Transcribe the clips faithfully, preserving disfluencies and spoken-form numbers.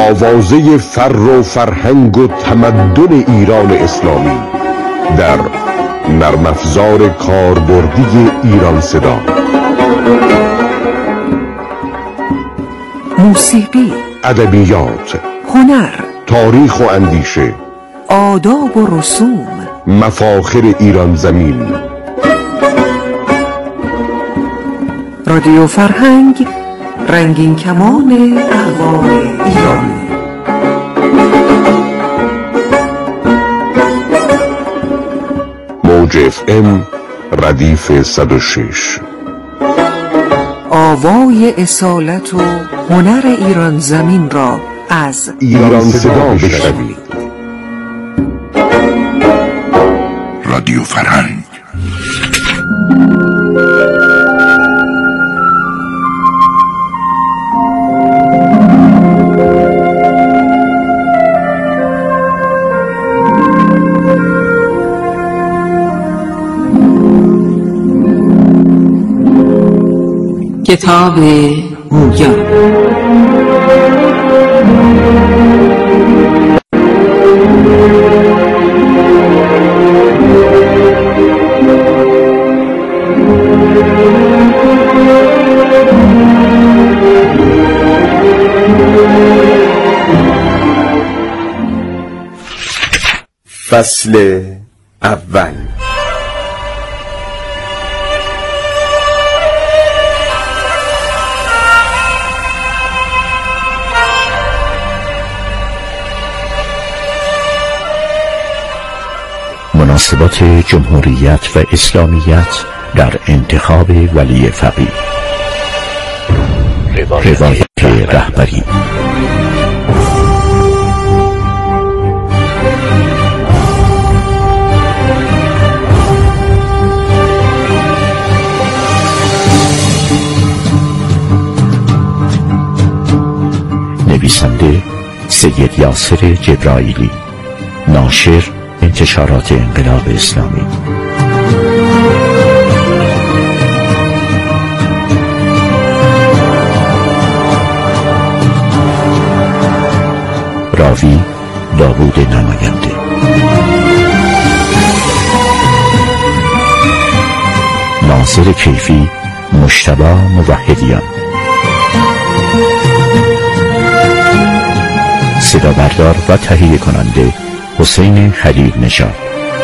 آوازه فر و فرهنگ و تمدن ایران اسلامی در نرم افزار کاربردی ایران صدا. موسیقی، ادبیات، هنر، تاریخ و اندیشه، آداب و رسوم، مفاخر ایران زمین. رادیو فرهنگ، رنگین کمان اقوام ایران. موج اف ام ردیف صد و شش. آوای اصالت و هنر ایران زمین را از ایران صدا بشنوید. رادیو فرهنگ. کتاب گویا. فصل اول. مناسبات جمهوریت و اسلامیت در انتخاب ولی فقیه. روایت رهبری. نویسنده سید یاسر جبرائیلی. ناشر انتشارات انقلاب اسلامی. راوی داوود نماینده. ناصر کیفی مجتبی موحدیان. صدا بردار و تهیه کننده حسین خلیل نژاد.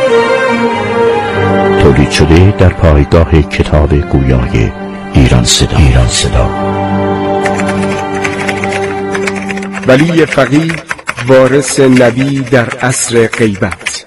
تولید شده در پایگاه کتاب گویای ایران صدا. ایران صدا. ولی فقیه وارث نبی در عصر غیبت.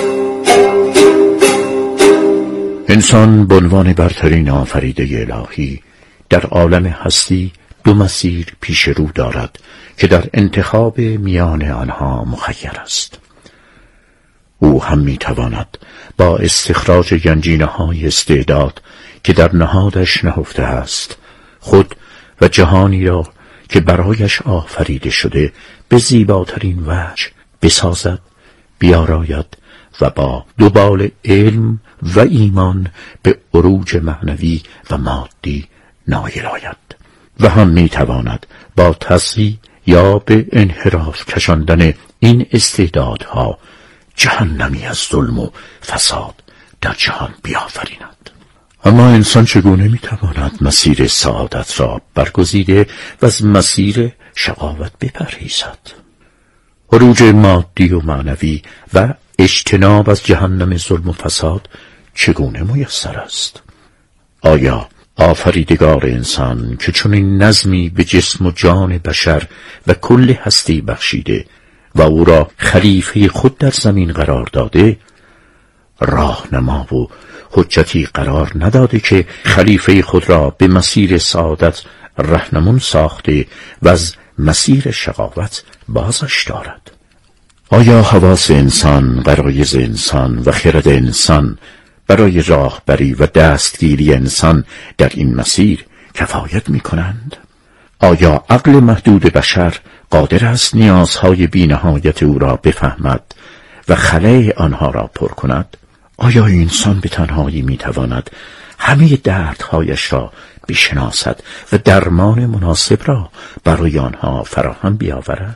انسان به عنوان برترین آفریده الهی در عالم هستی دو مسیر پیش رو دارد که در انتخاب میان آنها مخیر است. او هم میتواند با استخراج گنجینه های استعداد که در نهادش نهفته است خود و جهانی را که برایش آفریده شده به زیباترین وجه بسازد، بیاراید و با دوبال علم و ایمان به عروج معنوی و مادی نایل آید. و هم میتواند با تصحیح یا به انحراف کشاندن این استعدادها جهنمی از ظلم و فساد در جهان بیافریند. اما انسان چگونه میتواند مسیر سعادت را برگزیده و از مسیر شقاوت بپرهیزد؟ عروج مادی و معنوی و اجتناب از جهنم ظلم و فساد چگونه میسر است؟ آیا آفریدگار انسان که چنین نظمی به جسم و جان بشر و کل هستی بخشیده و او را خلیفه خود در زمین قرار داده، راهنما و حجتی قرار نداده که خلیفه خود را به مسیر سعادت رهنمون ساخته و از مسیر شقاوت بازش دارد؟ آیا حواس انسان، غرایز انسان و خرد انسان برای راهبری و دستگیری انسان در این مسیر کفایت می کنند؟ آیا عقل محدود بشر قادر است نیازهای بی‌نهایت او را بفهمد و خلأ آنها را پر کند؟ آیا انسان به تنهایی می تواند همه دردهایش را بشناسد و درمان مناسب را برای آنها فراهم بیاورد.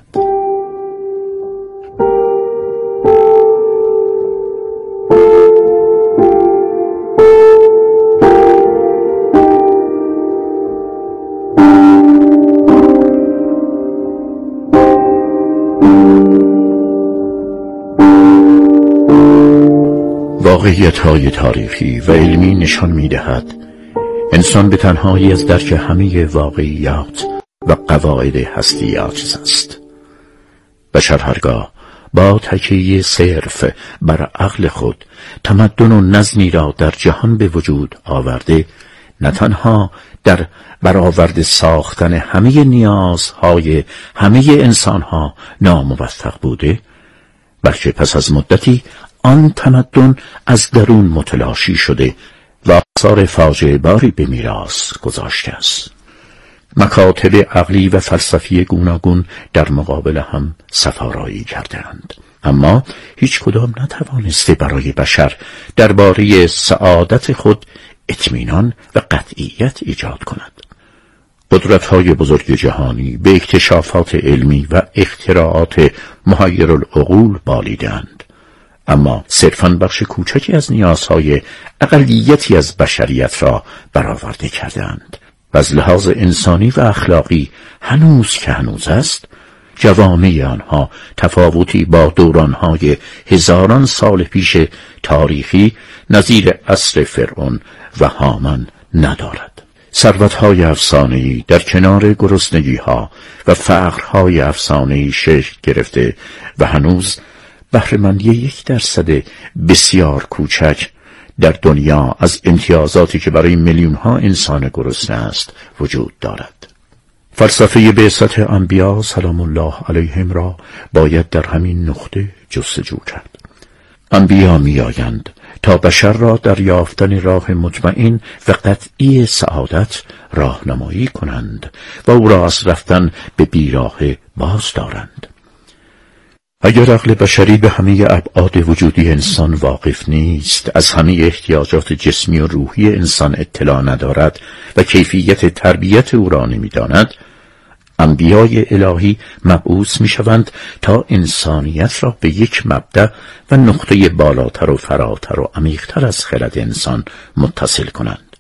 واقعیت‌های تاریخی و علمی نشان می‌دهد انسان به تنهایی از درک همه واقعیات و قواعد هستی عاجز است. بشر هرگاه با تکیه صرف بر عقل خود تمدن و نظمی را در جهان به وجود آورده، نه تنها در برآورده ساختن همه نیازهای همه انسانها ناموفق بوده، بلکه پس از مدتی آن تمدن از درون متلاشی شده و آثار فاجعه باری به میراث گذاشته است. مکاتب عقلی و فلسفی گوناگون در مقابل هم سفارایی کردند، اما هیچ کدام نتوانسته برای بشر درباره سعادت خود اطمینان و قطعیت ایجاد کند. قدرت‌های بزرگ جهانی به اکتشافات علمی و اختراعات محیرالعقول بالیدند، اما صرفاً بخش کوچکی از نیازهای اقلیتی از بشریت را برآورده کردند و از لحاظ انسانی و اخلاقی هنوز که هنوز است، جوامع آنها تفاوتی با دورانهای هزاران سال پیش تاریخی نظیر عصر فرعون و هامان ندارد. ثروت‌های افسانه‌ای در کنار گرسنگی‌ها و فقرهای افسانه‌ای شکل گرفته و هنوز بهره‌مندی یک درصد بسیار کوچک در دنیا از امتیازاتی که برای میلیون‌ها انسان گرسنه است وجود دارد. فلسفه بعثت انبیا سلام الله علیهم را باید در همین نقطه جستجو کرد. انبیا می‌آیند تا بشر را در یافتن راه مطمئن و قطعی سعادت راهنمایی کنند و او را از رفتن به بیراه باز دارند. اگر عقل بشری به همه ابعاد وجودی انسان واقف نیست، از همه احتیاجات جسمی و روحی انسان اطلاع ندارد و کیفیت تربیت او را نمی‌داند، انبیای الهی مبعوث می‌شوند تا انسانیت را به یک مبدأ و نقطه بالاتر و فراتر و عمیق‌تر از خرد انسان متصل کنند.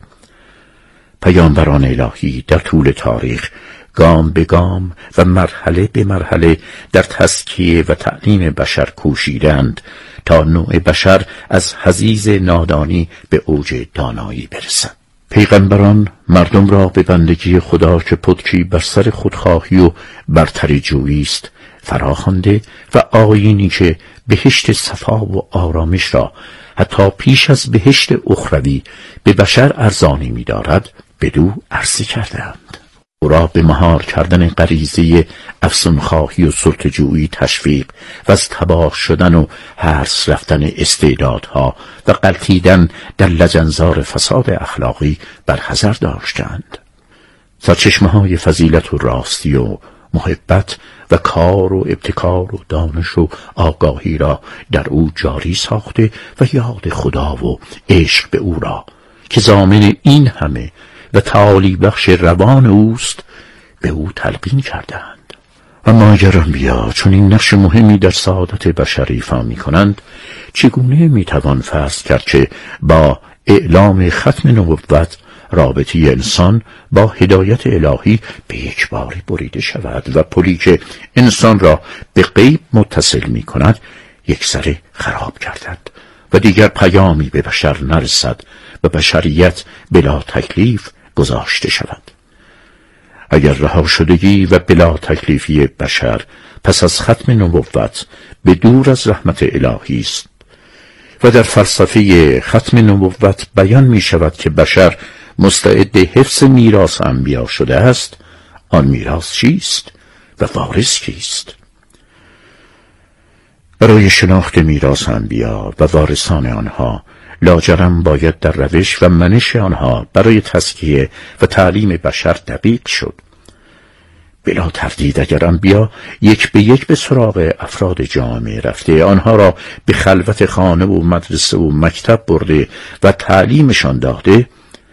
پیامبران الهی در طول تاریخ گام به گام و مرحله به مرحله در تزکیه و تعلیم بشر کوشیدند تا نوع بشر از حضیض نادانی به اوج دانایی برسد. پیغمبران مردم را به بندگی خدا که پتکی بر سر خودخواهی و برتری جویی است فراخوانده و آیینی که بهشت صفا و آرامش را حتی پیش از بهشت اخروی به بشر ارزانی می دارد بدو عرضه کردند. او را به مهار کردن غریزه افسونخواهی و سلطه‌جویی تشویق و از تباه شدن و هرس رفتن استعدادها و غلتیدن در لجنزار فساد اخلاقی برحذر داشتند. سرچشمه‌های فضیلت و راستی و محبت و کار و ابتکار و دانش و آگاهی را در او جاری ساخته و یاد خدا و عشق به او را که ضامن این همه و تعالی بخش روان اوست به او تلقین کردند. اما اگر انبیا چون این نقش مهمی در سعادت بشر ایفا می کنند، چگونه می توان فرض کرد که با اعلام ختم نبوت رابطه انسان با هدایت الهی به یک باری بریده شود و پلی که انسان را به غیب متصل می کند یک سره خراب گردد و دیگر پیامی به بشر نرسد و بشریت بلا تکلیف گذاشته شود. اگر رها شدگی و بلا تکلیفی بشر پس از ختم نبوت به دور از رحمت الهی است و در فلسفه ختم نبوت بیان می شود که بشر مستعد حفظ میراث انبیا شده است، آن میراث چیست و وارث کیست؟ برای شناخت میراث انبیا و وارثان آنها لاجرم باید در روش و منش آنها برای تزکیه و تعلیم بشر دقیق شد. بلا تردید اگر انبیا یک به یک به سراغ افراد جامعه رفته، آنها را به خلوت خانه و مدرسه و مکتب برده و تعلیمشان داده،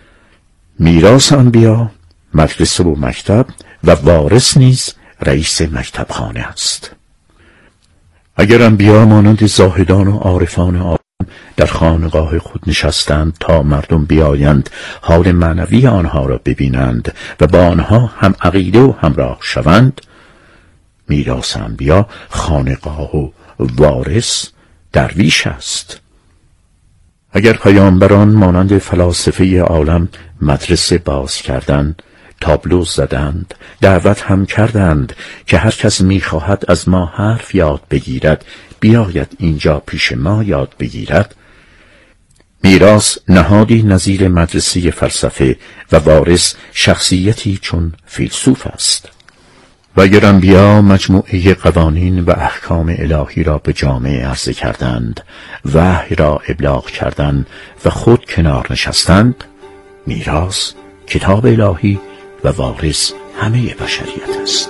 میراث انبیا مدرسه و مکتب و وارث نیز رئیس مکتبخانه است. اگر انبیا مانند زاهدان و عارفان عالم در خانقاه خود نشستند تا مردم بیایند حال معنوی آنها را ببینند و با آنها هم عقیده و همراه شوند، میراث انبیا خانقاه و وارث درویش است. اگر پیامبران مانند فلاسفه عالم مدرسه باز کردند، تابلو زدند، دعوت هم کردند که هر کس می‌خواهد از ما حرف یاد بگیرد بیاید اینجا پیش ما یاد بگیرد، میراث نهادی نظیر مدرسه فلسفه و وارث شخصیتی چون فیلسوف است. و اگر انبیا مجموعه قوانین و احکام الهی را به جامعه عرضه کردند، وحی را ابلاغ کردند و خود کنار نشستند، میراث کتاب الهی و وارث همه بشریت است.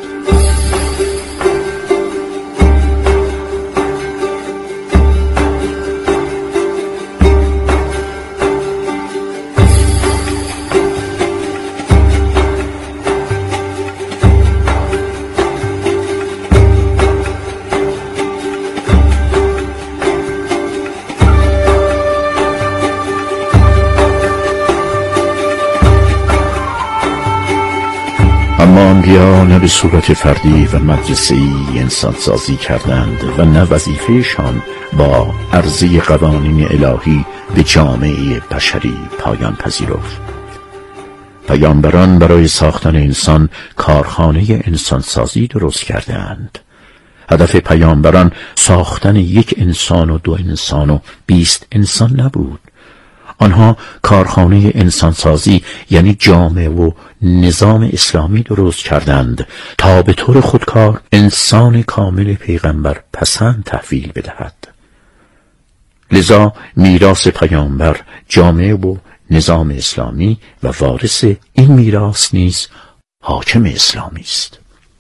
اما انبیا نه به صورت فردی و مدرسه‌ای انسان سازی کردند و نه وظیفه‌شان با عرضه قوانین الهی به جامعه بشری پایان پذیرفت. پیامبران برای ساختن انسان کارخانه انسان سازی درست کردند. هدف پیامبران ساختن یک انسان و دو انسان و بیست انسان نبود. آنها کارخانه انسانسازی یعنی جامعه و نظام اسلامی درست کردند تا به طور خودکار انسان کامل پیغمبر پسند تحویل بدهد. لذا میراث پیامبر جامعه و نظام اسلامی و وارث این میراث نیز حاکم اسلامی است.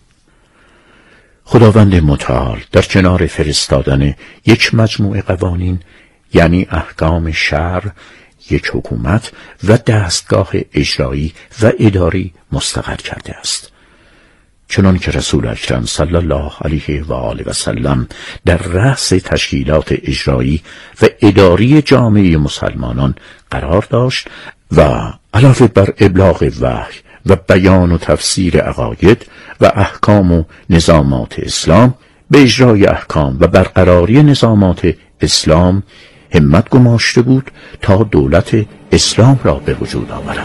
خداوند متعال در کنار فرستادن یک مجموعه قوانین یعنی احکام شرع، یک حکومت و دستگاه اجرایی و اداری مستقر کرده است. چنان که رسول اکرم صلی الله علیه و آله و سلم در رأس تشکیلات اجرایی و اداری جامعه مسلمانان قرار داشت و علاوه بر ابلاغ وحی و بیان و تفسیر عقاید و احکام و نظامات اسلام، به اجرای احکام و برقراری نظامات اسلام همت گماشته بود تا دولت اسلام را به وجود آورد.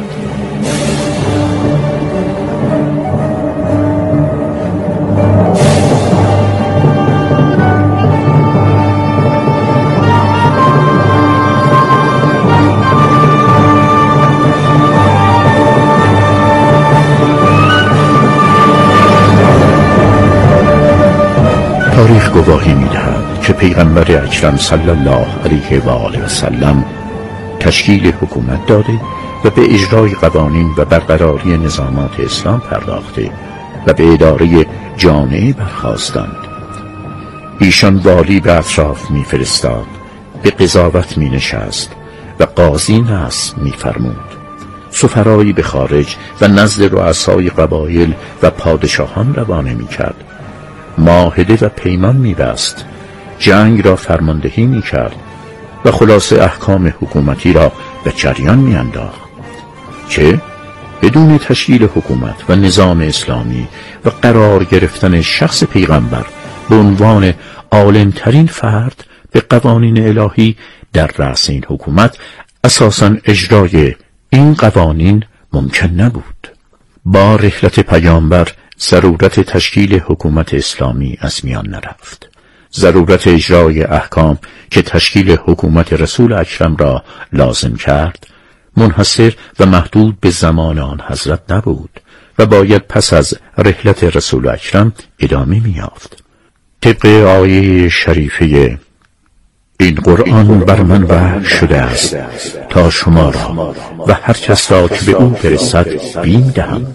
تاریخ گواهی می‌دهد که پیغمبر اکرم صلی الله علیه و آله و سلم تشکیل حکومت داده و به اجرای قوانین و برقراری نظامات اسلام پرداخته و به اداره جامعه برخاستند. ایشان والی به اطراف می‌فرستاد، به قضاوت می‌نشست و قاضی نصب می‌فرمود، سفرایی به خارج و نزد رؤسای قبایل و پادشاهان روانه می‌کرد، معاهده و پیمان می‌بست، جنگ را فرماندهی می‌کرد و خلاصه احکام حکومتی را به جریان می‌انداخت که بدون تشکیل حکومت و نظام اسلامی و قرار گرفتن شخص پیغمبر به عنوان عالم‌ترین فرد به قوانین الهی در رأس این حکومت اساساً اجرای این قوانین ممکن نبود. با رحلت پیامبر ضرورت تشکیل حکومت اسلامی از میان نرفت. ضرورت اجرای احکام که تشکیل حکومت رسول اکرم را لازم کرد منحصر و محدود به زمان آن حضرت نبود و باید پس از رحلت رسول اکرم ادامه می‌یافت. طبق آیه شریفه این قرآن بر من وحی شده است تا شما را و هر کس را که به او برسد بیم دهم.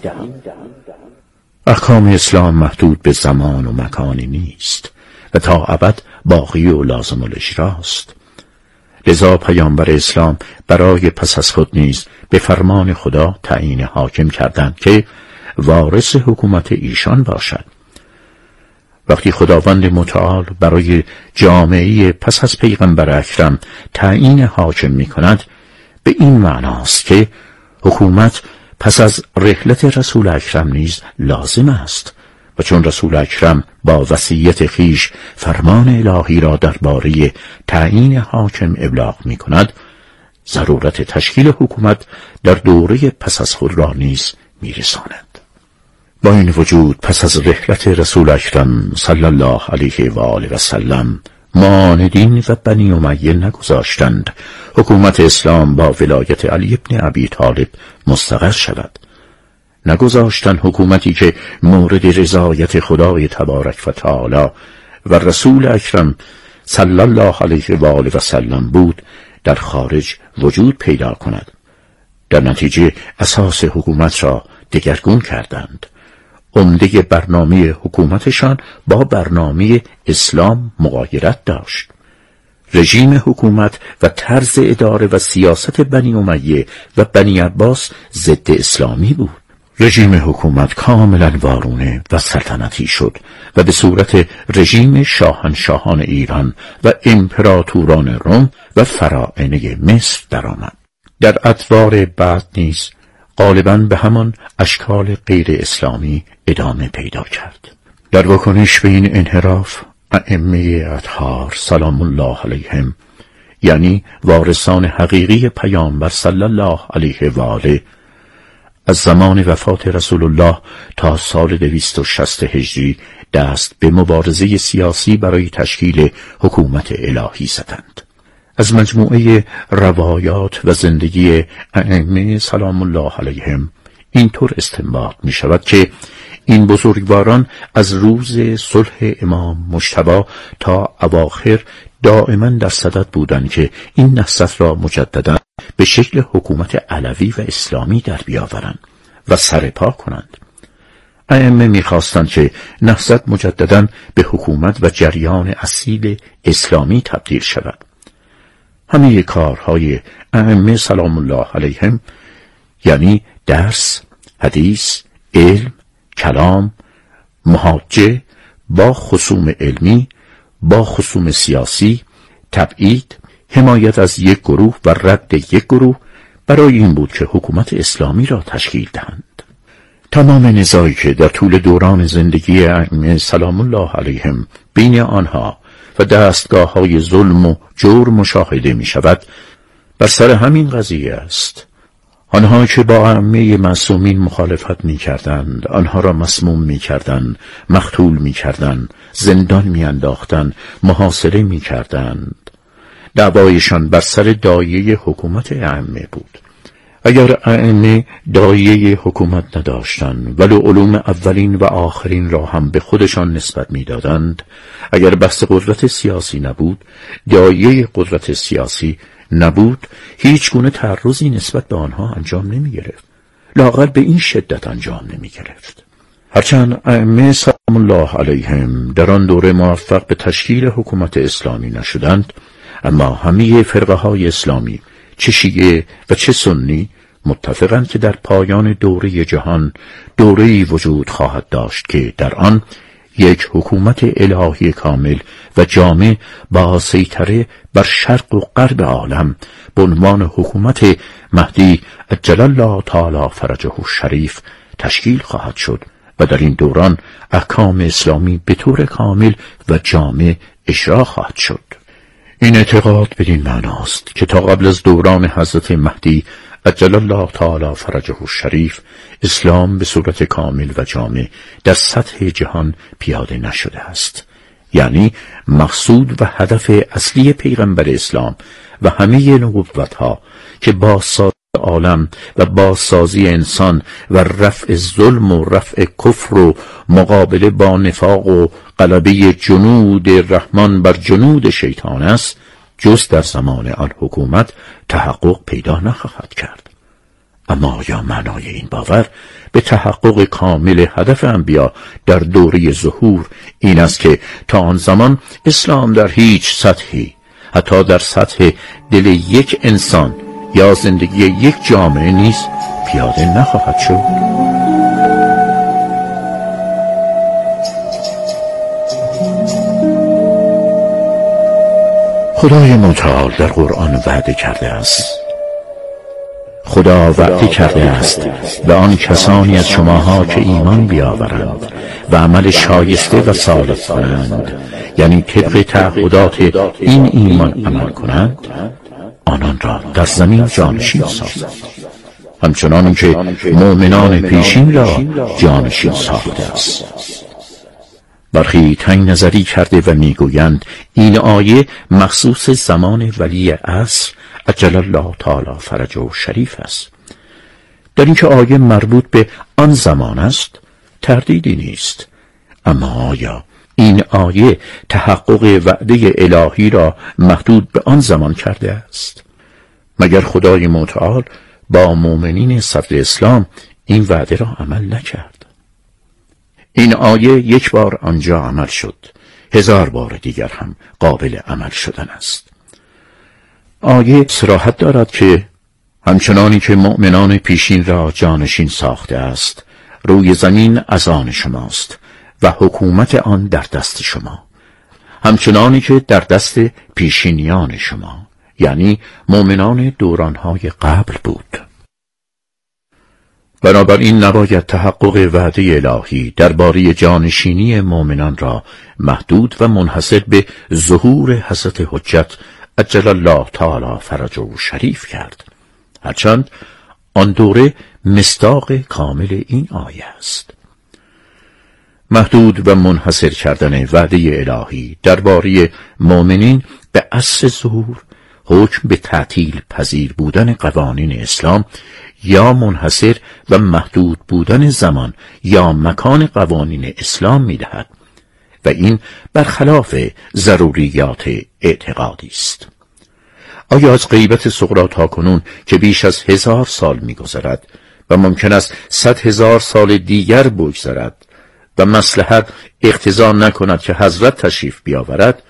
احکام اسلام محدود به زمان و مکانی نیست و تا ابد باقی و لازم الاجراست. لذا پیامبر اسلام برای پس از خود نیز به فرمان خدا تعیین حاکم کردند که وارث حکومت ایشان باشد. وقتی خداوند متعال برای جامعه پس از پیغمبر اکرم تعیین حاکم می کند، به این معناست که حکومت پس از رحلت رسول اکرم نیز لازم است و چون رسول اکرم با وصیت خیش فرمان الهی را درباره تعیین حاکم ابلاغ می کند، ضرورت تشکیل حکومت در دوره پس از خود را نیز می رساند. با این وجود پس از رحلت رسول اکرم صلی الله علیه و آله و سلم معاندین و بنی امیه نگذاشتند حکومت اسلام با ولایت علی ابن ابی طالب مستقر شود. نگذاشتند حکومتی که مورد رضایت خدای تبارک و تعالی و رسول اکرم صلی الله علیه و آله و سلم بود در خارج وجود پیدا کند. در نتیجه اساس حکومت را دگرگون کردند. عمده برنامه حکومتشان با برنامه اسلام مغایرت داشت. رژیم حکومت و طرز اداره و سیاست بنی امیه و بنی عباس ضد اسلامی بود. رژیم حکومت کاملا وارونه و سلطنتی شد و به صورت رژیم شاهنشاهان ایران و امپراتوران روم و فراعنه مصر درآمد. در ادوار بعد نیز غالباً به همان اشکال غیر اسلامی ادامه پیدا کرد. در واکنش به این انحراف، ائمه اطهار سلام الله علیهم، یعنی وارثان حقیقی پیامبر صلی الله علیه و آله، از زمان وفات رسول الله تا سال دویست و شصت هجری دست به مبارزه سیاسی برای تشکیل حکومت الهی زدند. از مجموعه روایات و زندگی ائمه سلام الله علیهم اینطور استنباط می شود که این بزرگواران از روز صلح امام مجتبی تا اواخر دائما در صدد بودند که این نهضت را مجددا به شکل حکومت علوی و اسلامی در بیاورند و سرپا کنند. ائمه می‌خواستند که نهضت مجددا به حکومت و جریان اصیل اسلامی تبدیل شود. همه کارهای ائمه سلام الله علیهم، یعنی درس، حدیث، علم، کلام، محاجه با خصوم علمی، با خصوم سیاسی، تبعید، حمایت از یک گروه و رد یک گروه، برای این بود که حکومت اسلامی را تشکیل دهند. تمام نزاعی که در طول دوران زندگی ائمه سلام الله علیهم بین آنها و دستگاه های ظلم و جور مشاهده می شود، بر سر همین قضیه است. آنها که با ائمه معصومین مخالفت می کردند، آنها را مسموم می کردند، مقتول می کردند، زندان می انداختند، محاصره می کردند. دعوایشان بر سر دایه حکومت ائمه بود. اگر ائمه دایه حکومت نداشتند ولو علوم اولین و آخرین را هم به خودشان نسبت می دادند، اگر بحث قدرت سیاسی نبود، دایه قدرت سیاسی نبود، هیچ گونه تعرضی نسبت به آنها انجام نمی گرفت. لااقل به این شدت انجام نمی گرفت. هرچند ائمه سلام الله علیهم در آن دوره موفق به تشکیل حکومت اسلامی نشدند، اما همه فرقه های اسلامی، چه شیعه و چه سنی، متفقند که در پایان دوره جهان دوره‌ای وجود خواهد داشت که در آن یک حکومت الهی کامل و جامع با سیطره بر شرق و غرب عالم به عنوان حکومت مهدی عجل الله تعالی فرجه الشریف تشکیل خواهد شد و در این دوران احکام اسلامی به طور کامل و جامع اجرا خواهد شد. این اعتقاد بدین معناست که تا قبل از دوران حضرت مهدی عجل الله تعالی فرجه الشریف اسلام به صورت کامل و جامع در سطح جهان پیاده نشده است. یعنی مقصود و هدف اصلی پیغمبر اسلام و همه نبوت‌ها که بازسازی عالم و بازسازی انسان و رفع ظلم و رفع کفر و مقابله با نفاق و غلبه جنود رحمان بر جنود شیطان است، جز در زمان آن حکومت تحقق پیدا نخواهد کرد. اما آیا معنای این باور به تحقق کامل هدف انبیا در دوره ظهور این است که تا آن زمان اسلام در هیچ سطحی حتی در سطح دل یک انسان یا زندگی یک جامعه نیز پیاده نخواهد شد. خدای متعال در قرآن وعده کرده است خدا وعده کرده است به آن کسانی از شماها که ایمان بیاورند و عمل شایسته و صالح کنند، یعنی طبق تعهدات این ایمان عمل کنند، آنان را در زمین جانشین سازد، همچنان که مؤمنان پیشین را جانشین ساخته است. برخی تنگ نظری کرده و میگویند این آیه مخصوص زمان ولی عصر عجل الله تعالی فرجه شریف است. در اینکه آیه مربوط به آن زمان است تردیدی نیست، اما آیا این آیه تحقق وعده الهی را محدود به آن زمان کرده است؟ مگر خدای متعال با مؤمنین صدر اسلام این وعده را عمل نکرد؟ این آیه یک بار آنجا عمل شد، هزار بار دیگر هم قابل عمل شدن است. آیه صراحت دارد که همچنانی که مؤمنان پیشین را جانشین ساخته است، روی زمین از آن شماست و حکومت آن در دست شما، همچنانی که در دست پیشینیان شما، یعنی مؤمنان دورانهای قبل بود. بنابراین نباید تحقق وعده الهی درباره جانشینی مؤمنان را محدود و منحصر به ظهور حضرت حجت عجل الله تعالی فرجه شریف کرد، هرچند آن دوره مصداق کامل این آیه است. محدود و منحصر کردن وعده الهی درباره مؤمنین به اصل ظهور، حکم به تعطیل پذیر بودن قوانین اسلام یا منحصر و محدود بودن زمان یا مکان قوانین اسلام می‌دهد و این برخلاف ضروریات اعتقادی است. آیا از غیبت صغری تا کنون که بیش از هزار سال می‌گذرد و ممکن است صد هزار سال دیگر بگذرد و مصلحت اقتضا نکند که حضرت تشریف بیاورد،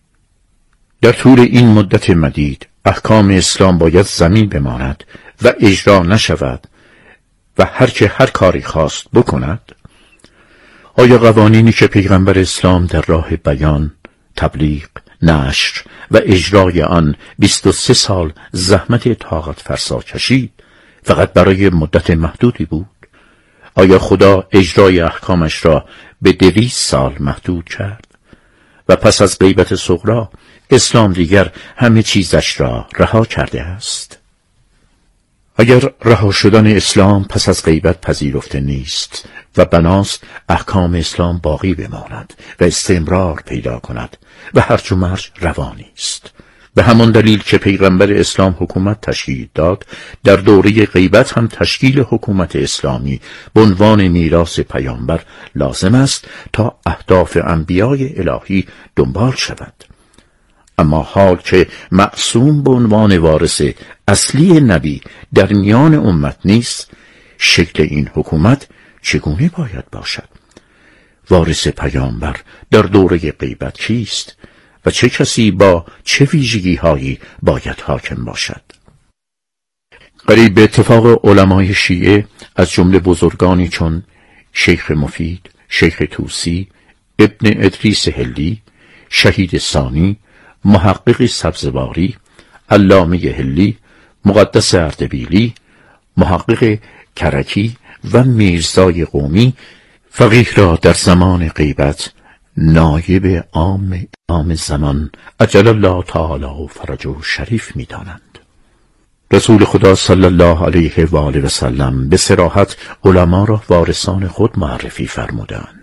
در طول این مدت مدید احکام اسلام باید زمین بماند و اجرا نشود و هر که هر کاری خواست بکند؟ آیا قوانینی که پیغمبر اسلام در راه بیان، تبلیغ، نشر و اجرای آن بیست و سه سال زحمت طاقت فرسا کشید فقط برای مدت محدودی بود؟ آیا خدا اجرای احکامش را به دویست سال محدود کرد و پس از غیبت صغری اسلام دیگر همه چیزش را رها کرده است؟ اگر رها شدن اسلام پس از غیبت پذیرفته نیست و بناست احکام اسلام باقی بماند و استمرار پیدا کند و هرج و مرج روانی است، به همان دلیل که پیغمبر اسلام حکومت تشکیل داد، در دوره غیبت هم تشکیل حکومت اسلامی به عنوان میراث پیامبر لازم است تا اهداف انبیای الهی دنبال شود. اما حال که معصوم به عنوان وارث اصلی نبی در میان امت نیست، شکل این حکومت چگونه باید باشد؟ وارث پیامبر در دوره غیبت کیست و چه کسی با چه ویژگی هایی باید حاکم باشد؟ قریب به اتفاق علمای شیعه از جمله بزرگانی چون شیخ مفید، شیخ توسی، ابن ادریس هلی، شهید ثانی، محقق سبزواری، علامه هلی، مقدس اردبیلی، محقق کرکی و میرزای قومی فقیه را در زمان غیبت نایب عام امام زمان عجل الله تعالی فرجه شریف می دانند. رسول خدا صلی الله علیه و آله و سلم به صراحت علما را وارثان خود معرفی فرمودند.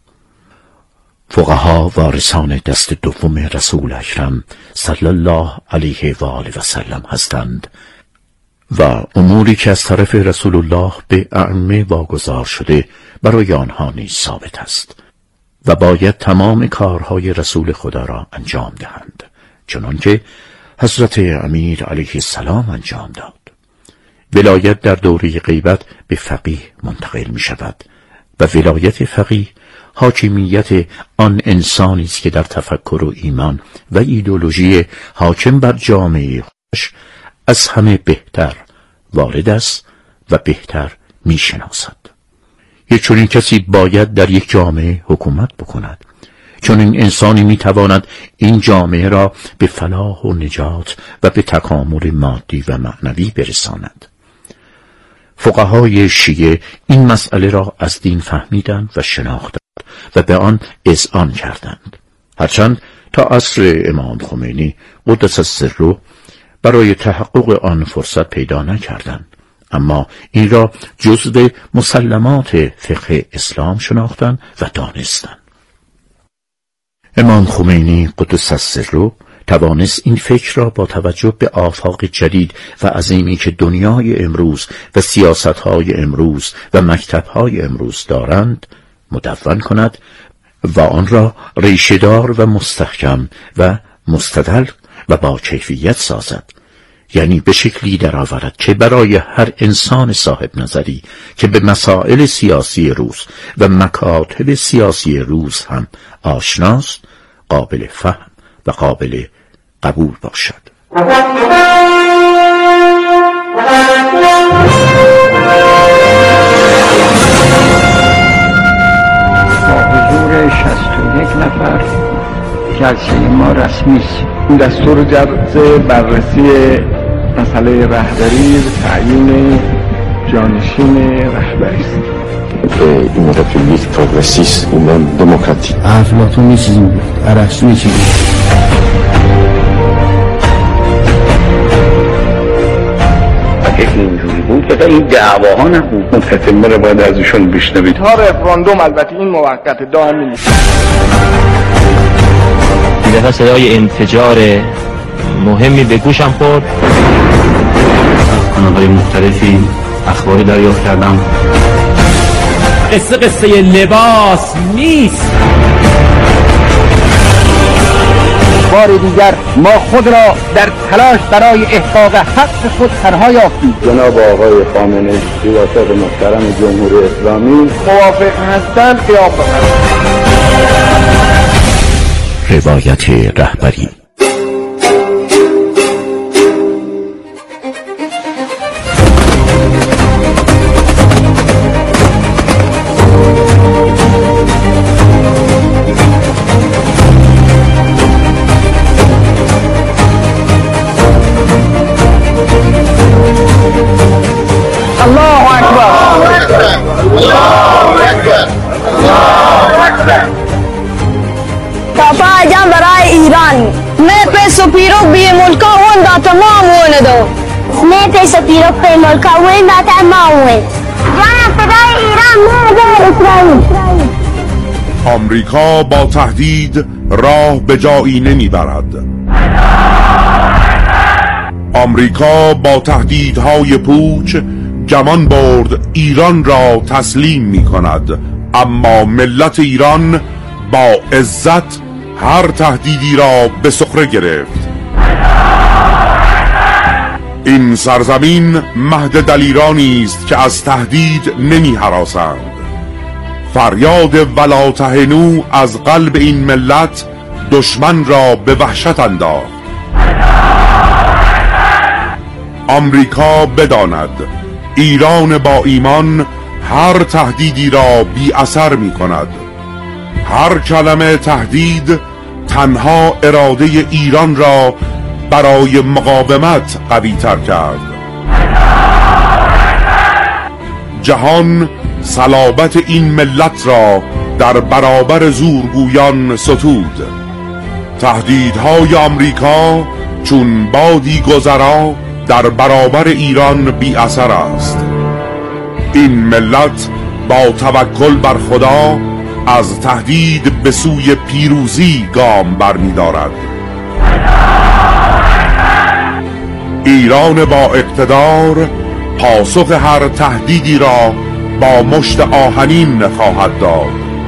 فقها وارثان دست دوم رسول اکرم صلی الله علیه و آله و سلم هستند و اموری که از طرف رسول الله به ائمه واگذار شده برای آنها نیز ثابت است و باید تمام کارهای رسول خدا را انجام دهند، چنانکه حضرت امیر علیه السلام انجام داد. ولایت در دوره غیبت به فقیه منتقل می شود و ولایت فقیه حاکمیت آن انسانی است که در تفکر و ایمان و ایدئولوژی حاکم بر جامعه خودش از همه بهتر وارد است و بهتر میشناسد. یک چنین کسی باید در یک جامعه حکومت بکند، چون این انسانی میتواند این جامعه را به فلاح و نجات و به تکامل مادی و معنوی برساند. فقهای شیعه این مسئله را از دین فهمیدند و شناختند و به آن اذعان کردند، هرچند تا عصر امام خمینی قدس سره برای تحقق آن فرصت پیدا نکردند، اما این را جزو مسلمات فقه اسلام شناختند و دانستند. امام خمینی قدس سره توانست این فکر را با توجه به آفاق جدید و عظیمی که دنیای امروز و سیاست‌های امروز و مکتب‌های امروز دارند مدون کند و آن را ریشه‌دار و مستحکم و مستدل و با کیفیت سازد، یعنی به شکلی درآورد که برای هر انسان صاحب نظری که به مسائل سیاسی روز و مکاتب سیاسی روز هم آشناست قابل فهم و قابل قبول باشد. با حضور شصت و یک نفر جلسه ما رسمی است. این دستور جلسه بررسی مسئله رهبری و تعیین جانشین رهبری است. این رپوبلیک پروگرسیست ایمان دموکراتیک. افلاطون یه چیزی بود، ارسطو یه چیزی بود. اگه اینجوری بود که این دعواها نبود. تتمه رو باید از ایشون بشنوید. تا رفراندوم البته این موقت دائمی نیست. این دفعه صدای انفجار مهمی به گوشم خورد. کانال‌های مختلفی اخباری دریافت کردم. قصه قصه لباس نیست. بار دیگر ما خود را در تلاش برای احقاق حق خود تنها یافتیم. جناب آقای خامنه‌ای ریاست محترم جمهوری اسلامی موافق هستند قیام بکنند. روایت رهبری. الله اکبر. الله اکبر. الله اکبر. Papà già verrai Iran. Me penso piro bi mulka wanda tamam ولدو. Me penso piro bi mulka wanda tamam ولد. جان فدای ایران مرد اسرائیل. آمریکا با تهدید راه به جایی نمیبرد. آمریکا با تهدیدهای پوچ گمان برد ایران را تسلیم می کند، اما ملت ایران با عزت هر تهدیدی را به سخره گرفت. این سرزمین مهد دلیرانی است که از تهدید نمی هراسند. فریاد ولا تهنوا از قلب این ملت دشمن را به وحشت انداخت. آمریکا بداند ایران با ایمان هر تهدیدی را بی اثر می کند. هر کلمه تهدید تنها اراده ایران را برای مقاومت قوی تر کرد. جهان صلابت این ملت را در برابر زورگویان ستود. تهدیدهای آمریکا چون بادی گذرا در برابر ایران بی اثر است. این ملت با توکل بر خدا از تهدید به سوی پیروزی گام برمی دارد. ایران با اقتدار پاسخ هر تهدیدی را با مشت آهنین خواهد داد.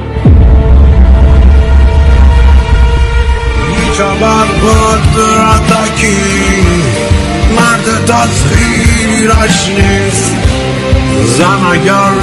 می‌شود قدرتکی مرد تسخیرش نیست، زن اگر